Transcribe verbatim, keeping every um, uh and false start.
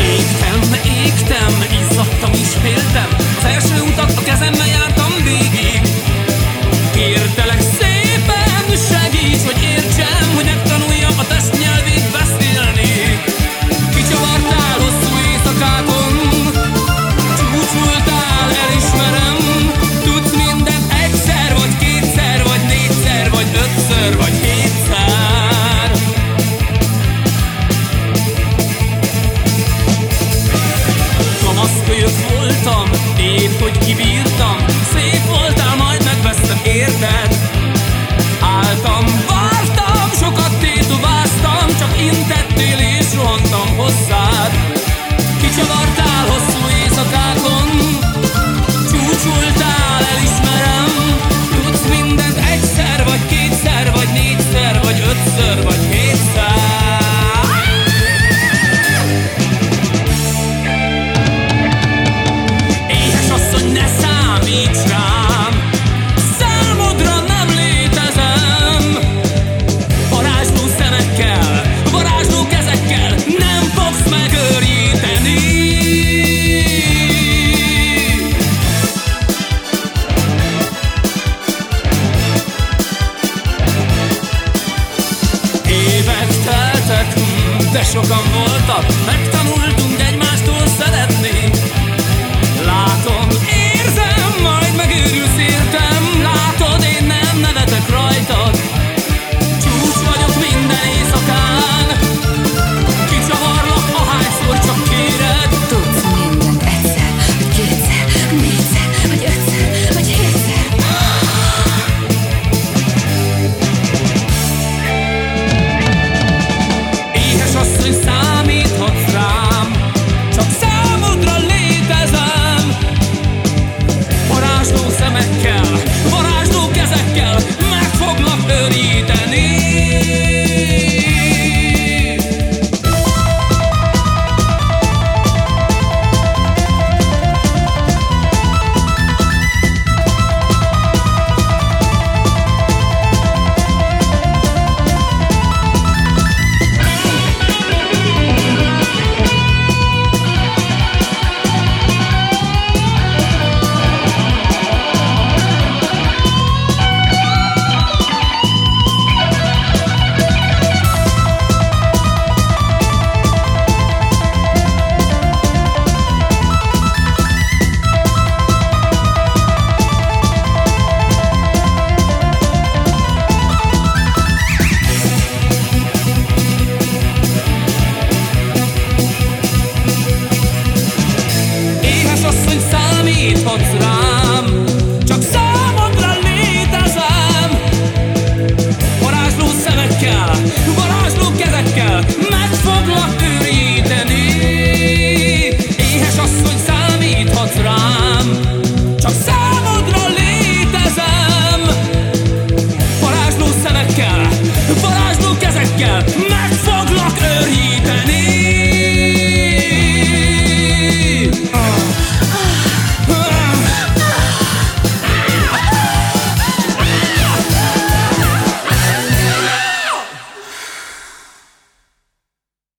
Égtem, égtem, izzadtam és féltem. Az első utat a kezemmel jártam végig. Kértelek szépen, segíts, hogy értsem, hogy megtanuljam a test nyelvét beszélni. Kicsavartál hosszú éjszakákon, csúcsoltál, elismerem. Tudsz mindent egyszer, vagy kétszer, vagy négyszer, vagy ötször, vagy hétszer. Kamaszkölyök voltam, épp hogy kibírtam. Szép voltál, majd megvesztem, érted? Álltam, vártam, sokat tétováztam, csak intettél és rohantam hozzád. Kicsavartál hosszú éjszakákon, csúcsoltál, elismerem. Tudsz mindent egyszer, vagy kétszer, vagy négyszer, vagy ötször, vagy hétszer. Éhes asszony, ne számíts rám, számodra nem létezem. Varázsló szemekkel, varázsló kezekkel nem fogsz megőríteni. Évek teltek, de sokan voltak, megtanultunk egymástól szeretni. Látom, érzem, majd megőrülsz értem. Látod, én nem nevetek rajtad. Csúcs vagyok minden éjszakán. Kicsavarlak, ahányszor csak kéred. Tudsz mindent egyszer, vagy kétszer, négyszer, vagy ötszer, vagy hétszer. Éhes asszony, számíthatsz rám, csak számodra létezem. Varázsló szemekkel, varázsló kezekkel meg foglak őríteni. Éhes asszony, számíthatsz rám.